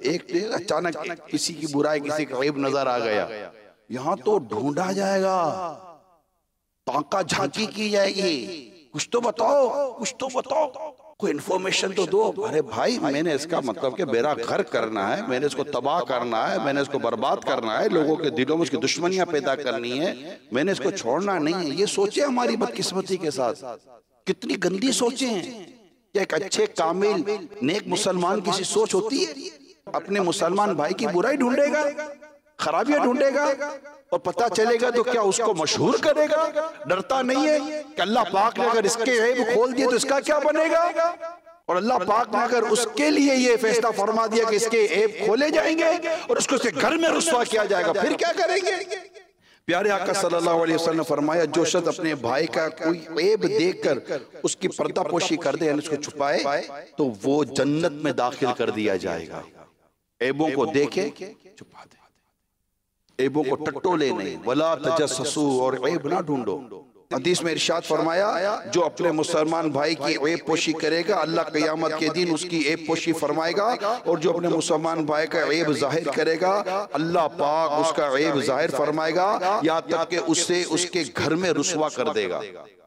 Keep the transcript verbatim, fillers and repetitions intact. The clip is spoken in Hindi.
एक अचानक किसी की बुराई, किसी का ऐब नजर आ गया, यहाँ तो ढूंढा जाएगा, ताका झांकी की जाएगी, कुछ तो बताओ, कुछ तो बताओ, कोई इन्फॉर्मेशन तो दो। अरे भाई, मैंने इसका मतलब कि मेरा घर करना है, मैंने इसको तबाह करना है, मैंने इसको बर्बाद करना है, लोगों के दिलों में उसकी दुश्मनियां पैदा करनी है, मैंने इसको छोड़ना नहीं है। ये सोचे हमारी बदकिस्मती के साथ, कितनी गंदी सोचे हैं। क्या एक अच्छे कामिल नेक मुसलमान की सी सोच होती है? अपने मुसलमान भाई की बुराई ढूंढेगा, खराबियां ढूंढेगा, और पता चलेगा तो क्या उसको मशहूर करेगा? डरता नहीं है कि अल्लाह पाक ने अगर इसके ऐब खोल दिए तो इसका क्या बनेगा? और अल्लाह पाक ने अगर उसके लिए ये फैसला फरमा दिया कि इसके ऐब खोले जाएंगे और उसको उसके घर में रुस्वा किया जाएगा, फिर क्या करेंगे? प्यारे आका सल्लल्लाहु अलैहि वसल्लम ने फरमाया, जो शख्स अपने भाई का कोई ऐब देखकर उसकी पर्दापोशी कर दे, उसको छुपाए, तो वो जन्नत में दाखिल कर दिया जाएगा। ऐबों को देखे, छुपा दे, ऐबों को टटोले नहीं, वला तजस्ससू, और ऐब ना ढूंढो। हदीस में इरशाद फरमाया, जो अपने मुसलमान भाई की ऐब पोशी करेगा, अल्लाह क़यामत के दिन उसकी ऐब पोशी फरमाएगा, और जो अपने मुसलमान भाई का ऐब जाहिर करेगा, अल्लाह पाक उसका ऐब जाहिर फरमाएगा, यहाँ तक कि उससे उसके घर में रुसवा कर देगा।